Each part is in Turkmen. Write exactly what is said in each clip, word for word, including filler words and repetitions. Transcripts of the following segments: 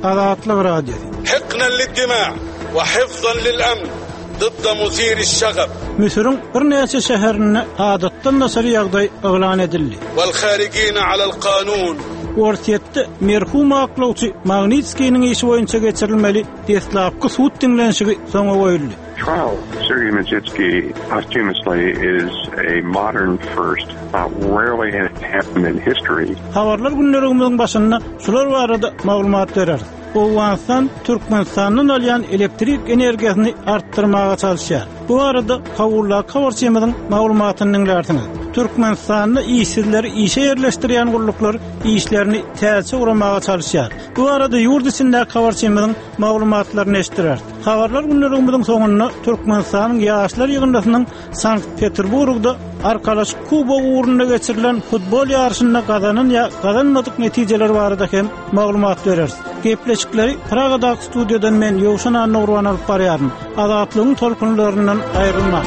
Azatlyk radio. حقنا للدماء وحفظا للأمن ضد مثير الشغب. Misr'in bir näçe şäherine adatdan nasary ýagdaý elan edildi. والخارجين على القانون. Ortiýetde merhum aklawçy Magnitskiýiň işi boýunça geçirilmeli deslapky suut dinlenşigi soňa goýuldy. Trial Sergei Magnitsky posthumously is a modern first. Uh, rarely has happened in history. Habarlar günleriň başynda şular barada maglumat berer. Owgansan Türkmenistanyň alýan elektrik energiýasyny artdyrmaga çalışýar. Bu arada Kawulla Kawarçymyň maglumatyny dinlersiňiz. Türkmenistanyň işçileri işe yerleşdirýän gulluklar işlerini täze uramaga çalışýar. Bu arada ýurt içinde Kawarçymyň maglumatlaryny eşitdirer. Habarlar günleriň soňunda Türkmenistanyň ýaşlar ýygyndasynyň Sankt-Peterburgda Arkadaş Kuba uğrunda geçirilen futbol yarışında kazanan ya kazanmadık neticeler barada hem maglumat veririz. Gepleşikleri Praga'daki stüdyodan men Yovşan Anna Urvan alıp barayarım. Azatlığın tolkunlarından ayrılma.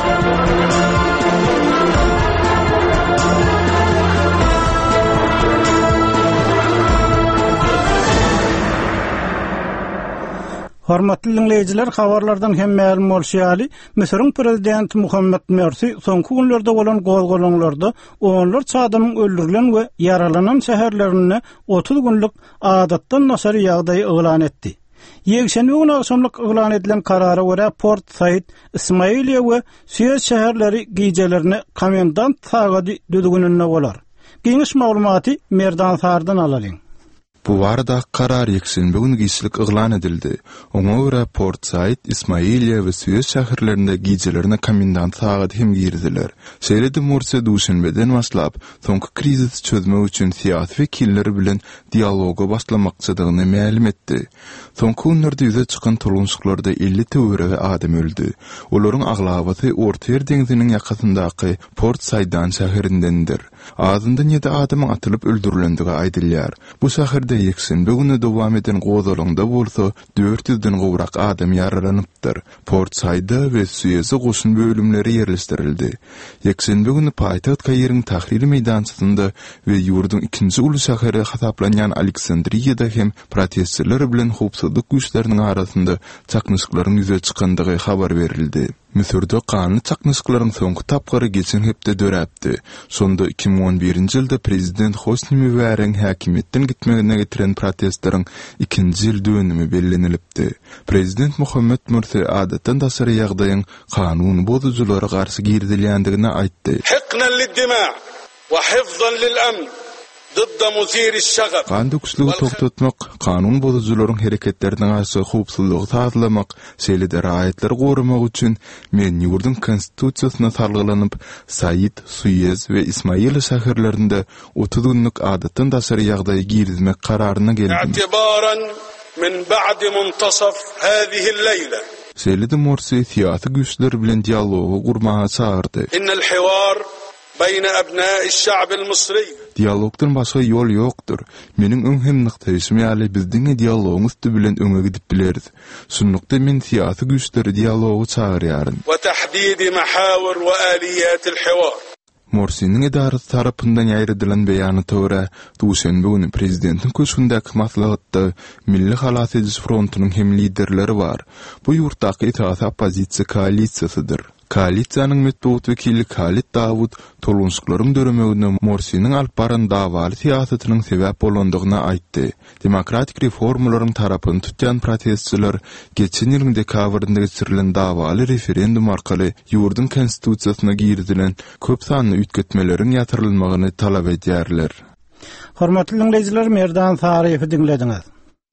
Hormatly dinleyijiler, habarlardan hem ma'lum bolýaly, Misr'in prezidenti Muhammed Mursi soňky günlerde bolan gozgolonlarda onlar çadamyň öldürilen we yaralanan şäherlerine otuz günlük adatdan nasary ýagdaý elan etdi. Ýekşenbe günü akşamlyk elan edilen karara görä Port Said, Ismailiýa we Süýez şäherleri gijelerine komendant sagady düdügününde bolar. Giňiş maglumaty Merdan Sardan alalyň. Bu arada karar yekşenbe günü giýişlik elan edildi. Oňa görä Port Said, Ismailiýa we Süýez şäherlerinde gijelerine komendant sagady hem girdiler. Şeýle-de Mursi duşanbeden başlap, soňky krizis çözmek üçin siýasy wekilleri bilen dialoga başlamakçydygyny ma'lum etdi. Soňky günlerde ýüze çykan tulgunçlyklarda elli töwre adam öldü. Olaryň aglabaty Ortaýer deňzining ýakasyndaky Port Said'dan şäherindendir. Azynda ýedi adamyň atylyp öldürilendigi aýdylýar. Bu şäherde ýekşenbe günü dowam eden gozalanda bolsa dört yüzden gowrak adam yaralanypdyr. Port Said'da we Süýeze goşun bölümleri ýerleşdirildi. Ýekşenbe günü paýtagat Kaýryň tahriri meýdançysynda we ýurdun ikinji uly şäheri hasaplanýan Aleksandriýada hem protestçiler bilen howpsuzlyk güýçleriniň arasynda çaknyşyklaryň ýüze çykandygy habar berildi. Misirde kanun çaknyşyklaryň soňky tapgary geçen hepde döräpdi. Sonda iki bin on birinji ýylda prezident Hosni Mübarak häkimetden gitmegine getiren protestlaryň ikinji ýyl dönümi bellenilipdi. Prezident Muhammed Mursi adatdan dasary ýagdaýyň kanun bozuculara garşy girdilýändigini aýtdy. حقنا للدماء وحفظا للأمن ضد مثير الشغب. Gandukçylygy toktatmak, kanun bozucularyň hereketlerine garşy howpsuzlygy sağlamak, şeýle-de raýatlar gorumak üçin men ýurdun konstitusiýasyna sargylanyp, Said, Süýez we Ismail şäherlerinde otuz günlük adatdan dasary ýagdaýy girizmek kararyna geldim. اعتبارا من بعد منتصف هذه الليلة. Şeýle-de Mursi siýasy güýçler bilen dialogy gurmaga çağırdy. إن الحوار بين أبناء الشعب المصري. Dialogdan başga ýol ýokdur. Meniň öňhem nyktaýym ýaly bizdiň dialogyň üstü bilen öňe gidip bilerdi. Şunlukda men siýasy güýçleri dialogy çağırýaryn. وتحديد محاور وآليات الحوار. Mursi'nin idaresi tarapyndan ýaýrydylan beýany töre, duşanbe günü prezidentin köşündeki maslahatda Milli Halas ediş frontunyň hem liderleri bar. Bu ýurtdaky itaat opozisiýa koalisiýasydyr. Koalisiýanyň metbuat wekili Halit Dawud tolgunçyklaryň döremegine Mursi'nin alyp baran dawaly siýasatynyň sebäp bolandygyny aýtdy. Demokratik reformalaryň tarapyn tutýan protestçiler geçen ýylyň dekabrynda geçirilen dawaly referendum arkaly ýurdun konstitusiýasyna girdilen köp sanly ütgetmeleriň ýatyrylmagyny talap edýärler. Hormatly dinleyijiler, Merdan Sariýewi dinlediňiz.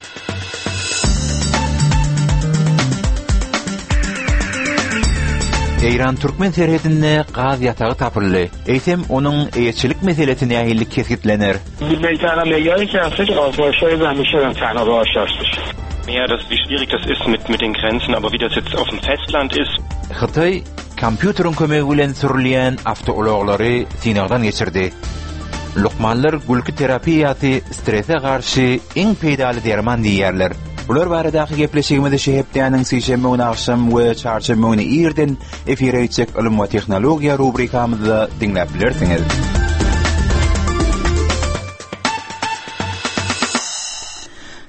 Eýran Türkmen serhedinde gaz ýatagy tapyldy. Eýsem onuň eýetçilik meselesine ähillik kesgitlener. Ja, das wie schwierig das ist mit mit den Grenzen, aber wie das jetzt auf dem Festland ist. Xitay kompýuteryň kömegi bilen sürilýän awtologary sinagdan geçirdi. Lukmanlar gülki terapiýasy strese garşy iň peýdaly derman diýerler. Bular baradaky gepleşigimizde şehepdäniň sýşembe günü akşam we çarşambe günü ýerden efire ýetjek ilim we tehnologiýa rubrikamyzda dinläp bilersiňiz.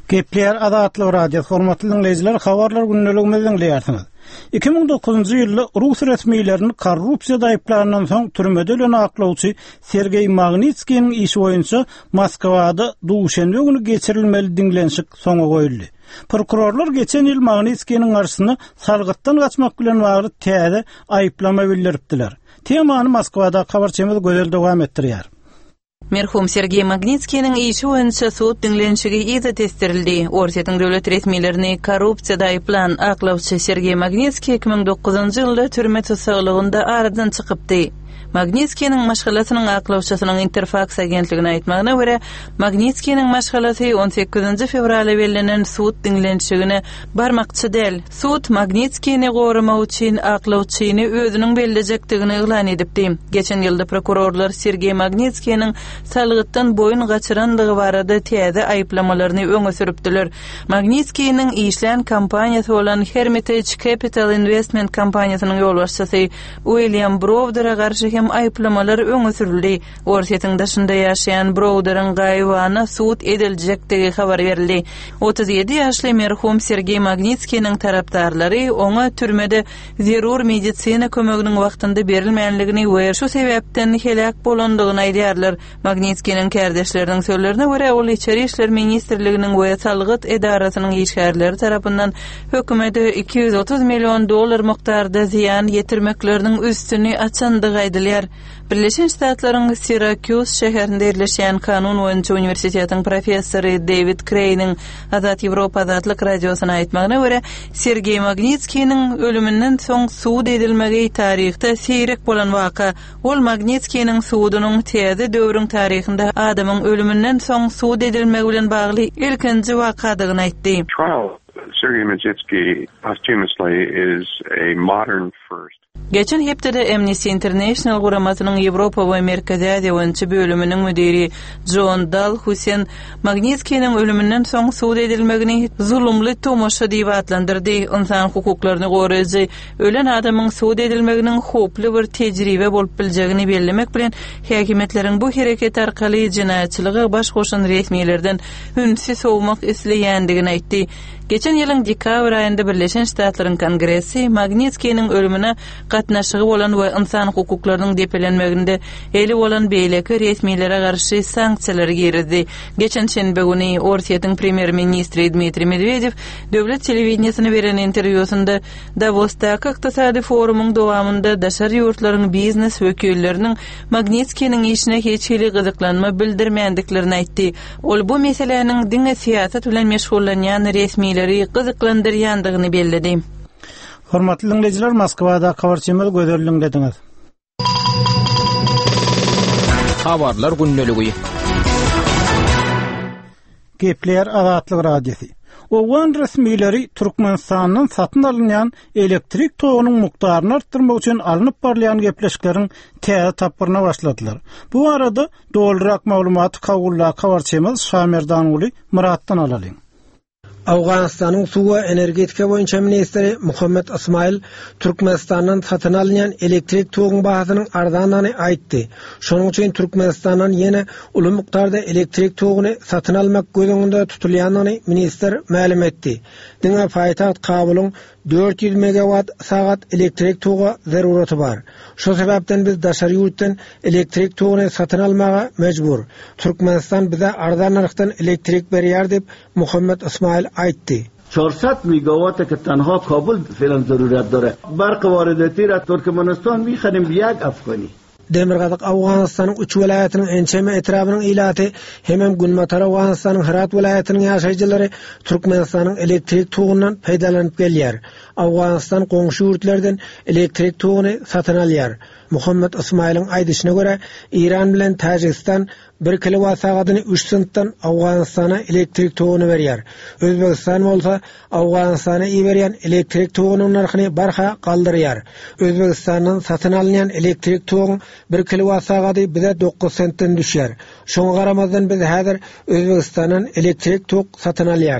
Gepler Azatlyk Radio hormatly dinleyijiler, habarlar günneligimizden dinleýärsiniz. iki ming dokuzunjy ýylda Rus resmiýlerini korrupsiýa daýyplaryndan soň türmede ölen aklawçy Sergey Magnitskiyň işi boýunça Moskwada duşenbe günü geçirilmeli dinlenşik soňa goýuldy. Prokurorlar geçen ýyl Magnitskiyň garşysyna salgytdan gaçmak bilen bagly täze aýyplama bildiripdiler. Temany Moskwada habarçymyz gözel dowam etdirýär. Merhum Sergey Magnitskiyň işi boýunça suud dinlenşigi ýa-da testirildi. Orsetň döwlet resmiýlerini korrupsiýada aýplan aklawçy Sergey Magnitskiy iki ming dokuzunjy ýylda türme tutsaglygynda aradan çykypdy. Magnitskiyň maşgalatynyň aklawçysynyň Interfax agentligine aýtmagyna görä, Magnitskiyň maşgalaty on sekizinji fevralda berilen suud dinlenşigine barmakçy däl. Suud Magnitskiýni gorumak üçin aklawçyny özüniň belirlejekdigini eglan edipdi. Geçen ýylda prokurorlar Sergey Magnitskiyň salgytdan boyun gaçyrandygy barada täze aýyplamalaryny öňe sürüpdiler. Magnitskiyň işlän kompaniýasy bolan Hermitage Capital Investment kompaniýasynyň ýolbaşçysy William Browder'a garşy hem aýyplamalar öňe sürildi. Orsetň daşynda ýaşaýan Browder'ın gaýwany suud ediljekdigi habar berildi. otuz ýedi ýaşly merhum Sergey Magnitskiyň tarapdarlary oňa türmede zerur medisina kömeginiň wagtynda berilmeýänligini we şu sebäpden helak bolandygyny aýdýarlar. Magnitskiyň kardeşleriniň sözlerine görä, ol içeri işler ministrliginiň we salgyt edarasynyň işgärleri tarapyndan hökümete iki yüz otuz milyon dolar mukdarda ziyan yetirmekleriniň üstüni açandygy aýdylýar. Birleşen Ştatlaryň Syracuse şäherinde ýerleşýän Kanun boýunça universitetiň professory David Cray'niň Azat Ýewropa Azatlyk radiosyna aýtmagyna görä, Sergey Magnitskiyň ölümünden soň suud edilmegi tarihte seýrek bolan waka. Ol Magnitskiyň suudunyň täze döwrüň tarihinde adamyň ölümünden soň suud edilmegi bilen bagly ilkinji wakadygyny aýtdy. Trial Sergey Magnitsky posthumously is a modern first. Geçen hepde Amnesty International guramasynyň Ýewropa we Merkezi Aziýa boýunça bölüminiň müdiri John Dahl Hussein Magnitskiyň ölümünden soň suud edilmegini zulümli tomoşa diýip adlandyrdy. Insan hukuklaryny goraýjy ölen adamyň suud edilmeginiň hoply bir tejribe bolup biljegini bellemek bilen häkimetleriň bu hereket arkaly jinaýatçylyga baş goşan resmiýlerden hünsi sowmak isleýändigini aýtdy. Geçen ýylyň dekabr aýynda Birleşen Ştatlaryň Kongresi Magnitskiyň ölümüne gatnaşygy bolan we insan hukuklarynyň depelenmeginde eli bolan beýleki resmiýlere garşy sanksiýalar girdi. Geçen şenbe güni Orsetň premier ministri Dmitri Medvedev döwlet telewizionasyna beren interwýusunda Davosdaky ykdysady forumyň dowamında daşary ýurtlaryň biznes wekilleriniň Magnitskiyň işine hiç hili gyzyklanma bildirmänliklerini aýtdy. Ol bu meseleniň diňe siýasat bilen meşgullanýan resmiýleri gyzyklandyrýandygyny belledi. Hormatly dinleyijiler, Moskwada habarçymyz gözelliň dediňiz. Habarlar günneligi. Gepler Azatlyk Radiosu. Owan resmiýleri Türkmenistanyň satyn alynýan elektrik togynyň mukdaryny artdyrmak üçin alınıp barlayan gepleşikleriň täze tapyryna başladylar. Bu arada dolrak maglumaty kawulla habarçymyz Şamerdan uly Muratdan alalyň. Awganistanyň suwa energetika boýunça ministri Muhammed Ismail Türkmenistanyň satyn alynýan elektrik togynyň bahasynyň arzanyny aýtdy. Şonuň üçin Türkmenistanyň ýene uly mukdarda elektrik togyny satyn almak gözüňde tutulýanyny minister ma'lum etdi. Diňe paýtaht Kabulyň dört yüz megawatt saat elektrik togy zaruraty bar. Şo sebäpden biz daşary ýurtdan elektrik togyny satyn almaga mejbur. Türkmenistan bize arzan narxdan elektrik berýär dip Muhammed Ismail aýtdy. چهارصد میگاوات که تنها کابل فعلا ضرورت داره. برق وارداتی را ترکمنستان میخریم به یک افغانی. Demirgazyk Awganistanyň üç welaýatynyň ençeme etrabynyň ilaty hemem Günmatara Awganistanyň Herat welaýatynyň ýaşaýjylary Türkmenistanyň elektrik togyndan peýdalanyp gelýär. Awganistan goňşy ýurtlardan elektrik togyny satyn alýar. Muhammed Ismail'in aýdyşyna görä, İran bilen Tajikistan bir kilowatt sagatyny üç sentdan Awganistana elektrik togyny berýär. Özbegistan bolsa Awganistana berýän elektrik togynyň narhyny barha galdyrýar. Özbegistanyň satyn alynýan elektrik togy bir kilowatt sagaty bize dokuz sentden düşýär. Şoňa garamazdan biz häzir Özbegistanyň elektrik tog satyn alýarys.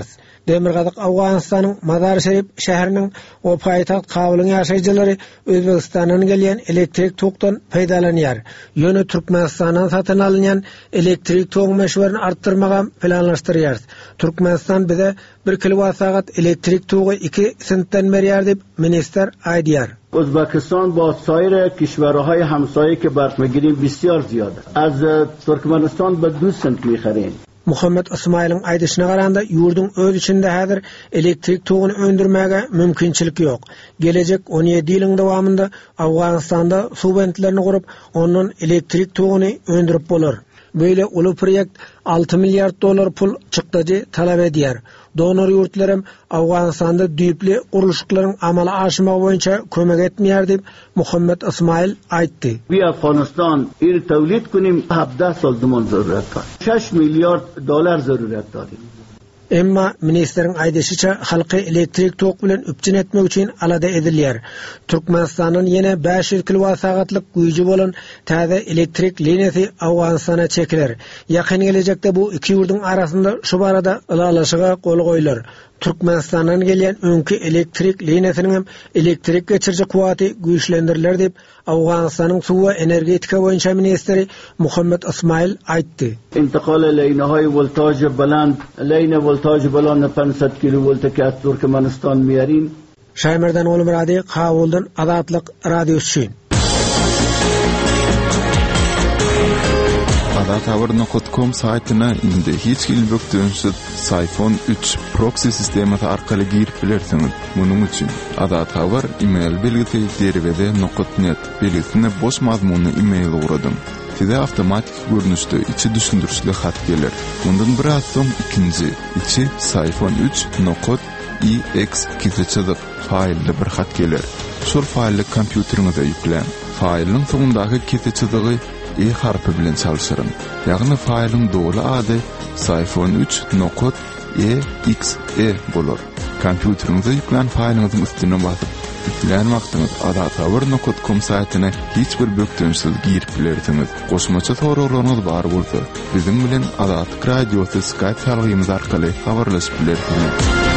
Demirgazyk Awganystanyň Mazar-Şerif şäheriniň o paýtaxt Kabulyň ýaşaýjylary Özbegistandan gelýän elektrik tokdan peýdalanýar. Ýöne Türkmenistandan satyn alynýan elektrik tok meşwerini artdyrmaga planlaşdyrýar. Türkmenistan bize bir kilowat saat elektrik togy iki sentden berýär diýip minister aýdýar. ازبکستان با سایر کشورهای همسایه که برق میگیریم بسیار زیاده. از ترکمنستان به دو سنت میخریم. Muhammed Ismail'in aýdyşyna garanda ýurdun öz içinde häzir elektrik togyny öndürmäge mümkinçilik ýok. Gelecek on ýedi ýylyň dowamında Awganystanda subwentlerini gurup, ondan elektrik togyny öndürip bolar. Böyle ulu proyekt altı milyar dolar pul çykdyjy talap edýär. Donor ýurtlarym Awganystanda düýpli guruluşlaryň amala aşmagy boýunça kömek etmeýär diýip Muhammed Ismail aýtdy. We Afghanistan ir tawlid kunim hafda sol duman zarurat var. şeş milyar dolar zarurat daryp. Emma ministerin aýdyşyça halky elektrik tok bilen üpçün etmek üçin alada edilýär. Türkmenistanyň ýene beş yüz kilowat saatlyk güýji bolan täze elektrik liniýasy Awganystana çekiler. Ýakyn gelecekde bu iki ýurdun arasynda şu barada ılalaşyga gol goýular. Türkmenistandan gelýän öňkü elektrik liniýasynyň hem elektrik geçirji kuwaty güýçlendiriler diýip Awganystanyň suw we energetika boýunça ministeri Muhammed Ismail aýtdy. انتقال لینه‌های ولتاژ بلند لین ولتاژ بلند پانصد کیلوولت که از ترکمنستان میاریم. Şaýmerden Olim Radi Kabuldan Azatlyk radiosu. Adatawr nokta com saýtyna indi hiç ilbökdönsiz iPhone üç proxy sistemi arkaly girip bilersiňiz. Munyň üçin Adatawr email belgisi derwede nokta net belgisine boş mazmunly email uradym. Size avtomatik görünüşde içi düşündürüşli hat gelir. Bundan biraz soň ikinci içi iPhone üç nokta ex kizeçidir failli bir hat gelir. Şol failli kompýuteriňize ýüklen. Failin soňundaky kizeçidigi e harpy bilen çalşyryn. Ýagny failin dogly ady iPhone üç nokta exe bolar. Kompýuteriňize ýüklen failiňiziň üstüne basyp ýüklen wagtyňyz adatawr nokta com saýtyna hiç bir bökdönsiz girip bilersiňiz. Goşmaça soraklaryňyz bar bolsa, biziň bilen Adatlyk radiosy Skype targymyz arkaly habarlaşyp bilersiňiz.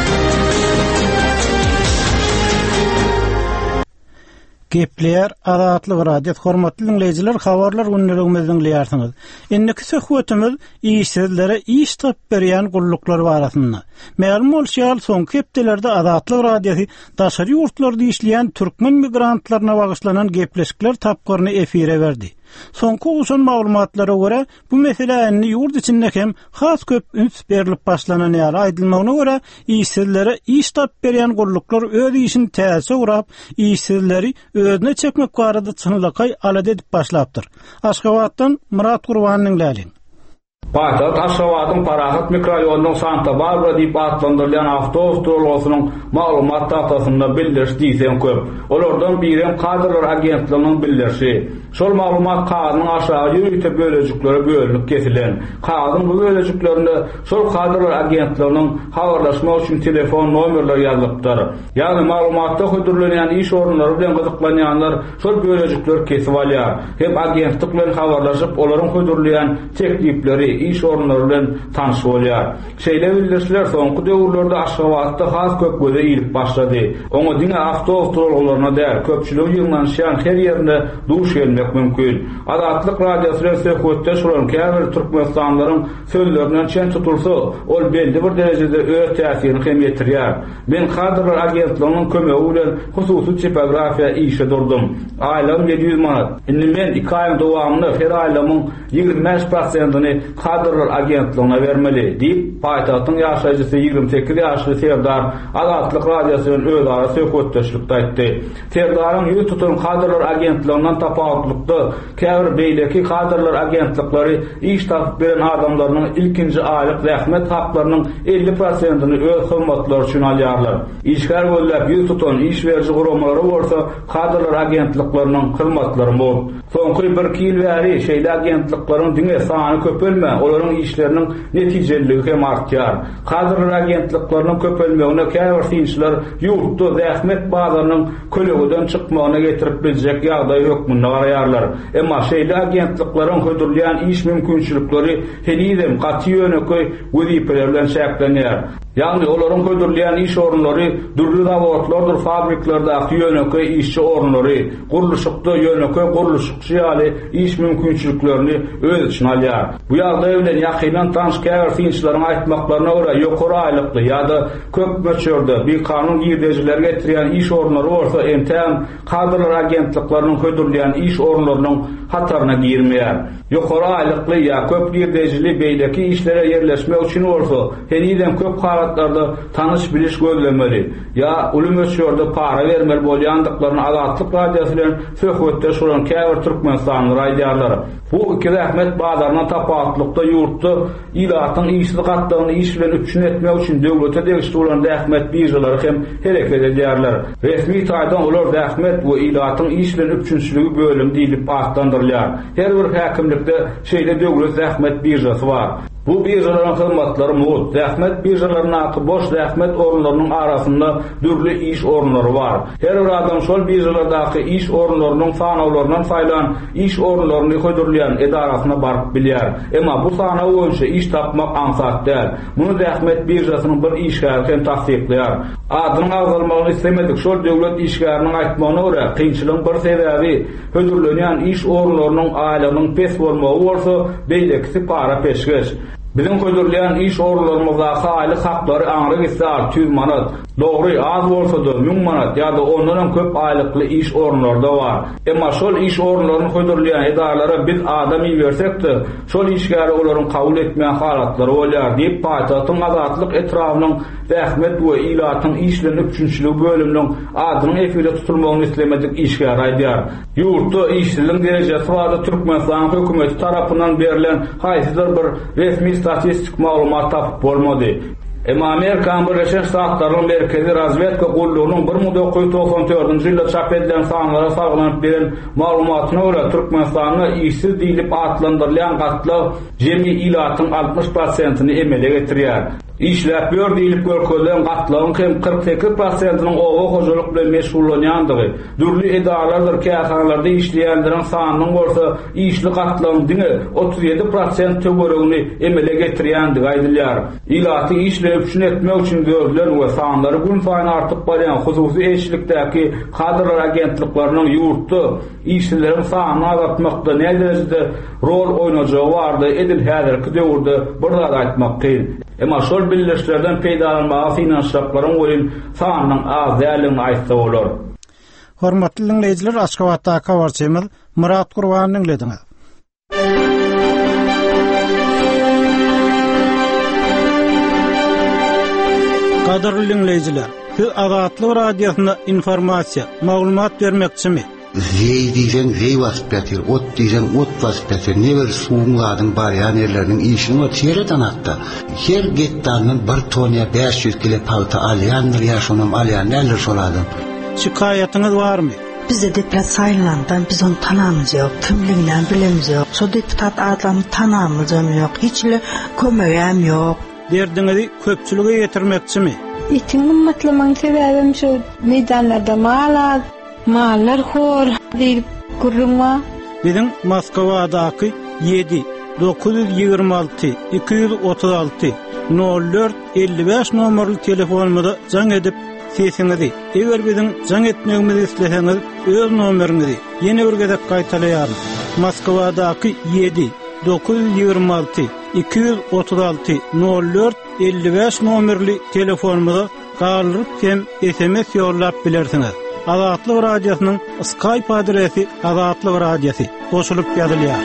Gepler Adatlyk radio hormatly dinleýijiler, habarlar günneligimiziň dinleýärsiňiz. Inniki söhbetimiz işsizlere iş tap berýän gulluklar barasynda. Ma'lum bolýar, soňky hepdelerde Adatlyk radiosy daşary ýurtlarda işleýän türkmen migrantlaryna bagyşlanan gepleşikler tapgyryny efire berdi. Soňky usun maglumatlara görä, bu meseleni ýurt içinde hem has köp üns berilip başlanan ýaly aýdylmagyna görä, işsizlere iş tap berýän gulluklar öz işini täze urap, işsizleri özüne çekmek barada çynlykay alad edip başlapdyr. Aşgabatdan Murat Gurbanyň läli. Paýtaxt Aşgabatyň Parahat mikroraýonunyň Santa Barbara diýip atlandyrylýan awtobus durulgysynyň maglumat tahtasynda bildirýän köp. Olardan biri kadrlar agentliginiň bildirşi. Şol maglumat kağıdyň aşağı ýüýte bölejikleri bölünip kesilen. Kağıdyň bu bölejiklerinde şol kadrlar agentliginiň habarlaşmak üçin telefon nomerleri ýazylypdyr. Ýagny maglumatda hödürlenýän iş orunlary bilen gyzyklanýanlar şol bölejikler kesip alýar. Hem agentlik bilen habarlaşyp olaryň hödürlenýän teklipleri iş orunlary bilen tanyşyp bolýar. Şeýle bildirişler soňky döwürlerde Aşgabatda has köp göze ilip başlady. Oňa diňe awtobus durulgylaryna däl köpçülik ýygnanýan her ýerinde duş gelmek mümkin. Adatlyk radiosyny söhbetde şulan käbir türkmenistanlaryň sözlerinden çen tutulsa, ol belli bir derejede öz täsirini hem ýetirýär. Men kadrlar agentliginiň kömegi bilen hususy tipografiýa işe durdum. Aýlam yedi yüz manat. Indi men iki aýyň dowamında her aýlamyň ýygrimi beş prosentyny kadrlar agentligine bermeli diýip paýtagtyň ýaşaýjysy ýygrimi sekiz ýaşly Serdar Adatlyk radiosynyň öz ara söhbetdeşlikde aýtdy. Serdaryň ýüz tutan kadrlar agentliginden tapawutlykda käbir beýleki kadrlar agentlikleri iş tapyp beren adamlaryň ilkinji aýlyk zähmet haklarynyň elli prosentyny öz hyzmatlary üçin alýarlar. İşgär bollap ýüz tutan iş berji guramalary bolsa kadrlar agentlikleriniň hyzmatlary bol. Soňky bir iki ýyl bäri şeýle agentlikleriň diňe sany köpelmedi. Hemme olaryň işleriniň netijeliligi hem artýar. Hazır agentlikleriniň köpelmegine käbir synçylar ýurtda zähmet bazarynyň kölegiden çykmagyna getirip biljek ýagdaý hökmünde garaýarlar. Emma şeýle agentlikleriň hödürleýän iş mümkinçilikleri henizem gaty ýöneköy wezipler bilen şäklenýär. Yani olaryň hödürleýän iş orunlary dürli zawodlardyr, fabriklarda ýöneköy işçi orunlary, guruluşykda ýöneköy guruluşçy ýaly iş mümkinçiliklerini öz içine alýar. Bu ýagdaý bilen ýakynan tanış käbir synçylaryň aýtmaklaryna görä ýokary aýlykly ýa-da köp möçürde bir kanun girdejiler getirýän iş orunlary bolsa entäm kadrlar agentlikleriniň hödürleýän iş orunlarynyň hataryna girmeýär. Ýokary aýlykly ýa köp girdejili beýleki işlere yerleşmek üçin bolsa heniden köp halatlarda tanış biliş gözlemeli ya ulum ölçüde para vermeli bolýandyklaryny azatlyk radiosu bilen söhbetde şulan käbir Türkmenistanyň radioları. Bu iki zähmet bazaryna tapatlykda ýurtda ilatyň işli gatlygyny iş bilen üçin etmek üçin döwlete degişli bolan zähmet birjalary hem hereket edýärler. Resmi taýdan olar zähmet we ilatyň iş bilen üçinçiligi bölüm diýilip atlandyrylýar. Her bir häkimlikde şeýle döwlet zähmet birjasy bar. Bu birjalaryň hyzmatlary mowt, zähmet birjalarynyň aky boş zähmet orunlarynyň arasynda dürli iş orunlary bar. Her bir adam şol birjalardaky iş orunlarynyň fanawlarynyň faýlan iş orunlaryny hödürleýän edarasyna baryp bilýär. Emma bu sana boýunça iş tapmak ansat däl. Muny zähmet birjasynyň bir işgäri hem tasdikleýär. Adyny agzalmagyny istemedik. Şol döwlet işgäriniň aýtmagyna görä, kynçylygyň bir sebebi hödürlenýän iş orunlarynyň aýlygynyň pes bolmagy bolsa, beýlekisi para peşkeş. Bizim hödürleýän iş orunlarymyzda aýlyk haklary aňra gitse yüz manat, dogry az bolsa da ming manat ýa-da ondan köp aýlykly iş orunlarda bar. Emma şol iş orunlaryny hödürleýän edalara biz adamy bersek-de, şol işgäri olaryň kabul etmeýän halatlary bolýar diýip paýtatyň azatlyk etrawynyň zähmet we ilatyň işlerini üçinçiligi bölüminiň adynyň efirde tutulmagyny islemedik işgäri aýdýar. Ýurtda işçiligiň derejesi barda Türkmenistan hökümeti tarapyndan berilen haýsyzyr bir resmi statistik maglumat tapyp bolmady. Emma Amerikan Birleşik Ştatlarynyň merkezi razvedka gullugynyň bir ming dokuz ýüz toksan dördünji ýylda çap edilen sanlara saglanyp beren maglumatyna görä Türkmenistanyň işsiz diýilip atlandyrylýan gatly jemgy ilatyň altmış prosentini emele getirýär. İşläp ýör diýilip görkezlen gatlagyň hem kırk sekiz prosentiniň owa hojalyk bilen meşgullanýandygy, dürli edaralar käsanalarda işleýänleriň sanynyň bolsa işli gatlagyň diňe otuz ýedi prosent töweregini emele getirýändigi aýdylýar. Ilaty işlep üçin etmek üçin görülen we sanlary gün saýyn artyp barýan hususy eşlikdäki kadrlar agentliklarynyň ýurtda işçileriň sanyny azaltmakda näme derejede rol oýnajagy bardy edil häzirki döwürde bir zat aýtmak kyn. Emma şol birleşiklerden peýdalanmagy finansiýaklaryň boýun sanynyň az dälini aýtsa bolar. Hormatly dinleýijiler, Aşgabatda kawarçymyz Murat Gurbanyň dinlediňiz. Kadarly dinleýijiler, siz Azatlyk radiosyna informasiýa, maglumat bermekçimi? Zey diýsen zey wasyp ýatyr, ot diýsen ot wasyp ýatyr. Neber suwunladyň barýan ýerleriniň işini o çeýreden atdy. Her getdanyň bir toniýa beş ýüz kilo palta alýandyr, ýaşanam alýan näler şolady. Şikaýatyňyz barmy? Bizde deputat saýlandan biz onu tanamyz ýok, kimliginden bilemiz ýok. Şo deputat adlamy tanamyz ýok, hiçle kömegem ýok. Derdiňizi köpçülüge ýetirmekçimi? Itiň gymmatlymagyň sebäbim şu meýdanlarda mal mallar hor diýip gurrunma. Bizim Moskwadaky yedi dokuz yüz ýygrima alty iki yüz otuz alty nol dört elli beş nomerli telefonumda jaň edip sesiňizi, eger bizim jaň etmegimizi isleseňiz öz nomeriňizi ýene bir gezek gaýtalaýarys. Moskwadaky yedi dokuz yüz ýygrima alty iki yüz otuz alty nol dört elli beş nomerli telefonumda galyp hem S M S ýollap bilersiňiz. Azatlyk radiosynyň Skype adresi Azatlyk radiosi goşulyp ýazylýar.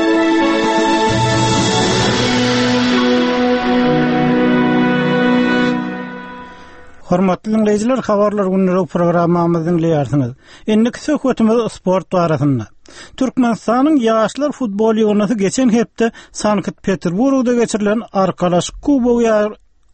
Hormatly dinleýijiler, habarlar günleri programmamyzy dinleýärsiňiz. Indi söhbetimiz sport barasynda. Türkmenistanyň ýaşlar futbol ýoğunasy geçen hepde Sankt Peterburgda geçirilen Arkadaş Kubogy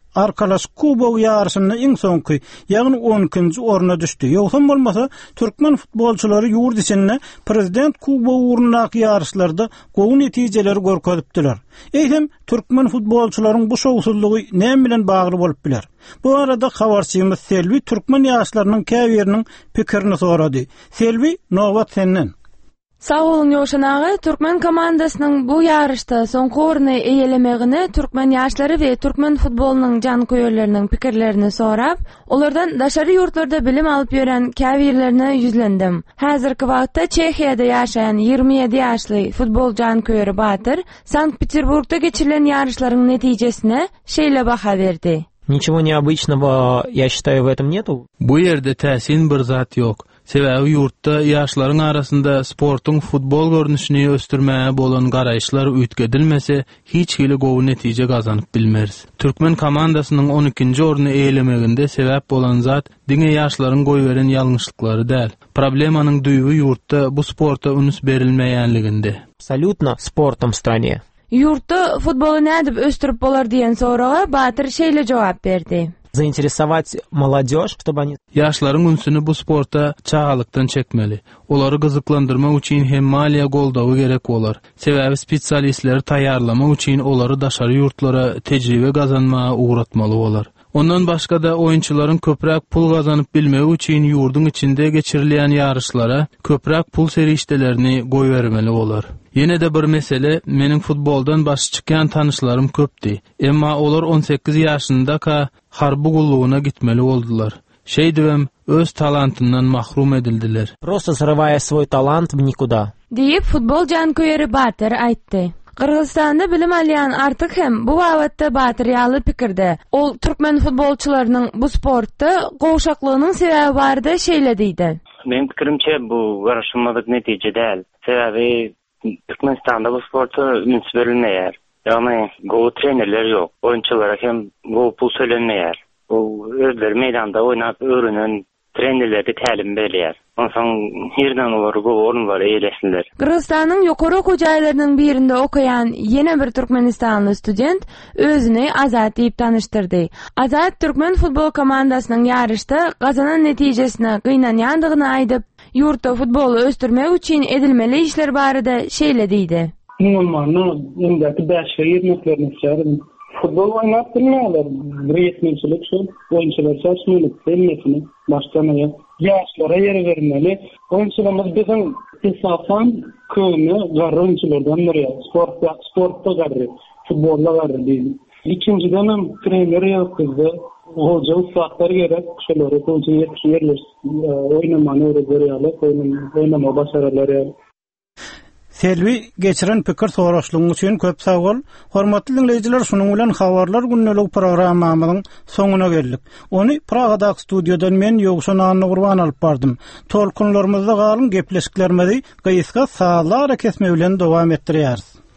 Arkalaş Kubok yarışyny iň soňky, ýagny on ikinji orna düşdi. Ýogsa bolmasa türkmen futbolçulary ýurt içinde prezident Kubok urundaky yarışlarda gowy netijeleri görkezipdiler. Eýsem türkmen futbolçularyň bu şowsuzlygy näme bilen bagly bolup biler? Bu arada habarçymyz Selvi türkmen ýaşlarynyň käbiriniň pikirini sorady. Selvi, nowat senden. Sağ olun Ýoşan ağa, Türkmen komandasynyň bu ýarışda soňky orny eýelemegini türkmen ýaşlary we türkmen futbolunyň jankoýerleriniň pikirlerini sorap, olardan daşary ýurtlarda bilim alyp ýören käbirlerine ýüzlendim. Häzirki wagtda Çehiýada ýaşaýan ýygrimi ýedi ýaşly futbol jankoýeri Batyr Sankt-Peterburgda geçirilen ýarışlaryň netijesine şeýle baha berdi. Ничего необычного, я считаю, в этом нету. Bu yerde täsin bir zat yok. Sebäbi ýurtda ýaşlaryň arasynda sportuň futbol görnüşini östürmäge bolan garaýşlar üýtgedilmese, hiç hili gowy netije gazanyp bilmeriz. Türkmen komandasynyň on ikinji orny eýlemeginde sebäp bolan zat diňe ýaşlaryň goýberen ýalňyşlyklary däl. Problemanyň duýby ýurtda bu sporta unus berilmeýänliginde. Абсолютно спортом в стране. Ýurtda futbolu nädip östürüp bolar diýen soraga Batyr şeýle jogap berdi. Заинтересовать молодежь, чтобы они... Ýaşlaryň ünsüni bu sporta çağalykdan çekmeli. Olary gyzyklandyrmak üçin hem maliýe goldawy gerek bolar. Sebäbi spesialistleri taýýarlamak üçin olary daşary ýurtlara tejribe gazanmaga uğratmaly bolar. Ondan başga da oyunçylaryň köpräk pul gazanyp bilmegi üçin ýurdun içinde geçirilen ýarışlara köpräk pul serişdelerini goýbermeli bolar. Yine de bir mesele, menin futboldan baş çykan tanışlarym köpdi. Emma olar on sekiz ýaşynda harby gullugyna gitmeli boldular. Şeý diýem, öz talantyndan mahrum edildiler. Просто срывая свой талант в никуда. Diýip futbol jankoýeri Batyr aýtdy. Kırgızstanda bilim alyan artık hem bu wagtda Batyr ýaly pikirde. Ol türkmen futbolçularynyň bu sportda gowşaklygynyň sebäbi barda şeýle diýdi. Men pikirimçe bu garaşylmadyk netije däl. Sebäbi Türkmenistan'da bu sporta üns verilmeýär. Yani gowy trenerler yok. Oyunçulara hem gowy pul söylenmeýär. Bu özleri meydanda oynap öğrenen trenerleri tälim berýär. Onsoň herden olar gowy orunlara eýleşdiler. Kırgızstanyň ýokary okuw jaýlarynyň birinde okuyan ýene bir türkmenistanly student özüni Azat diýip tanıştyrdy. Azat türkmen futbol komandasynyň ýarışda gazanan netijesine gynanýandygyny aýdyp, ýurtda futbolu östürmek üçin edilmeli işler barada şeýle diýdi. Umumyny indäki beş ýerliklerini çağırın. Futbol oynap durmaýarlar. Bir ýetmişlik şu oyunçular çaşmaly, belmesini başlamaýar. Ýaşlara ýer bermeli. Oyunçularymyz bizim insafan köňe garry oyunçulardan biri. Sportda, sportda garry, futbolda garry diýdi. İkinciden hem trener ýokdy. Hoca ustalar gerek, şolary koçun ýetişýärler. Oynamany öwrenýärler, oynama başarylary. Selvi geçiren pikir soraşlygyň üçin köp sag bol. Hormatly dinleýijiler, şunuň bilen habarlar günnelik programmamyzyň soňuna geldik. Ony Pragadaky studiodan men Ýogşan agyny gurban alyp bardym. Tolkunlarymyzda galyň gepleşiklerimizi gyýyska sağlar kesme bilen dowam etdirýäris.